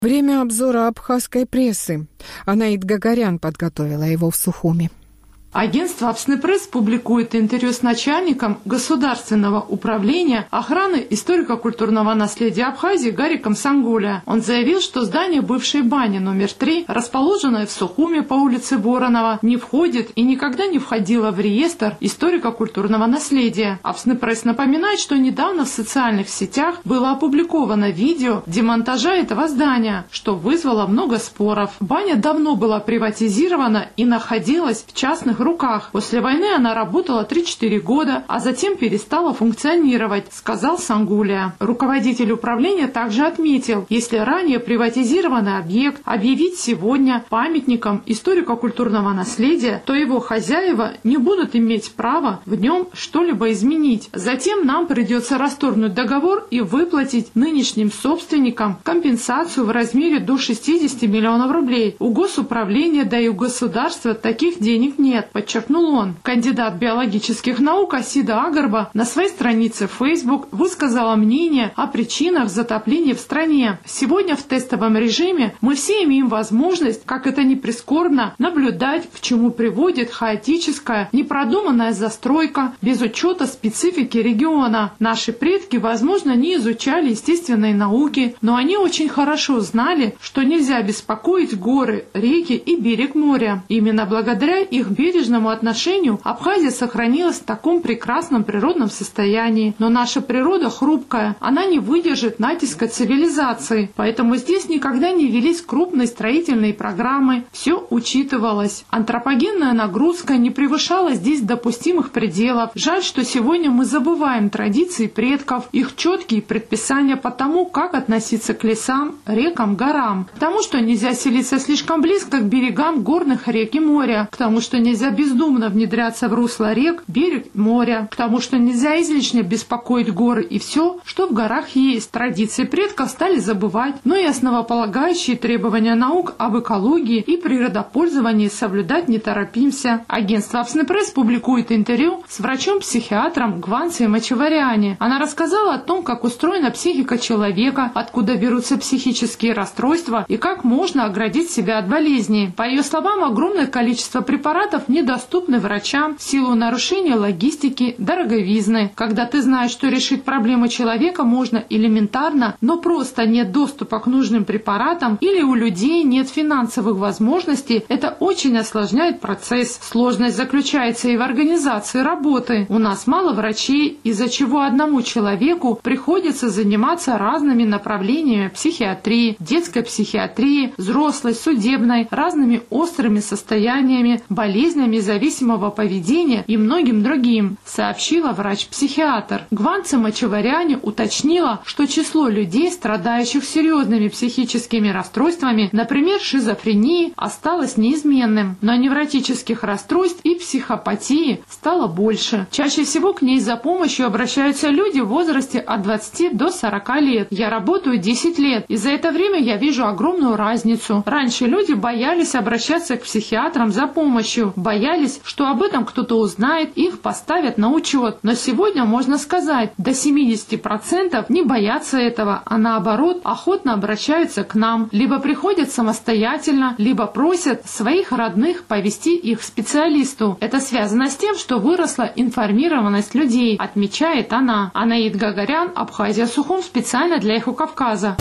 Время обзора абхазской прессы. Анаит Гагарян подготовила его в Сухуми. Агентство «Апснепресс» публикует интервью с начальником Государственного управления охраны историко-культурного наследия Абхазии Гариком Сангуля. Он заявил, что здание бывшей бани номер 3, расположенное в Сухуми по улице Воронова, не входит и никогда не входило в реестр историко-культурного наследия. «Апснепресс» напоминает, что недавно в социальных сетях было опубликовано видео демонтажа этого здания, что вызвало много споров. Баня давно была приватизирована и находилась в частных руках. После войны она работала 3-4 года, а затем перестала функционировать, сказал Сангуля. Руководитель управления также отметил, если ранее приватизированный объект объявить сегодня памятником историко-культурного наследия, то его хозяева не будут иметь права в нем что-либо изменить. Затем нам придется расторгнуть договор и выплатить нынешним собственникам компенсацию в размере до 60 миллионов рублей. У госуправления, да и у государства таких денег нет, подчеркнул он. Кандидат биологических наук Асида Агарба на своей странице в Facebook высказала мнение о причинах затопления в стране. Сегодня в тестовом режиме мы все имеем возможность, как это ни прискорбно, наблюдать, к чему приводит хаотическая, непродуманная застройка без учета специфики региона. Наши предки, возможно, не изучали естественные науки, но они очень хорошо знали, что нельзя беспокоить горы, реки и берег моря. Именно благодаря их бережному отношению Абхазия сохранилась в таком прекрасном природном состоянии. Но наша природа хрупкая, она не выдержит натиска цивилизации. Поэтому здесь никогда не велись крупные строительные программы, все учитывалось. Антропогенная нагрузка не превышала здесь допустимых пределов. Жаль, что сегодня мы забываем традиции предков, их четкие предписания по тому, как относиться к лесам, рекам, горам. К тому, что нельзя селиться слишком близко к берегам горных рек и моря. К тому, что нельзя бездумно внедряться в русло рек, берег моря. К тому, что нельзя излишне беспокоить горы и все, что в горах есть. Традиции предков стали забывать, но и основополагающие требования наук об экологии и природопользовании соблюдать не торопимся. Агентство «Апснепресс» публикует интервью с врачом-психиатром Гванцей Мачеваряне. Она рассказала о том, как устроена психика человека, откуда берутся психические расстройства и как можно оградить себя от болезней. По ее словам, огромное количество препаратов недоступны врачам в силу нарушения логистики, дороговизны. Когда ты знаешь, что решить проблему человека можно элементарно, но просто нет доступа к нужным препаратам или у людей нет финансовых возможностей, это очень осложняет процесс. Сложность заключается и в организации работы. У нас мало врачей, из-за чего одному человеку приходится заниматься разными направлениями психиатрии, детской психиатрии, взрослой, судебной, разными острыми состояниями, болезнями зависимого поведения и многим другим, сообщила врач-психиатр. Гванце Мачеваряне уточнила, что число людей, страдающих серьезными психическими расстройствами, например, шизофренией, осталось неизменным, но невротических расстройств и психопатии стало больше. Чаще всего к ней за помощью обращаются люди в возрасте от 20 до 40 лет. Я работаю 10 лет, и за это время я вижу огромную разницу. Раньше люди боялись обращаться к психиатрам за помощью, боялись, что об этом кто-то узнает, их поставят на учет. Но сегодня можно сказать, до 70% не боятся этого, а наоборот, охотно обращаются к нам. Либо приходят самостоятельно, либо просят своих родных повести их к специалисту. Это связано с тем, что выросла информированность людей, отмечает она. Анаит Гагарян, Абхазия, Сухум, специально для Эхо Кавказа.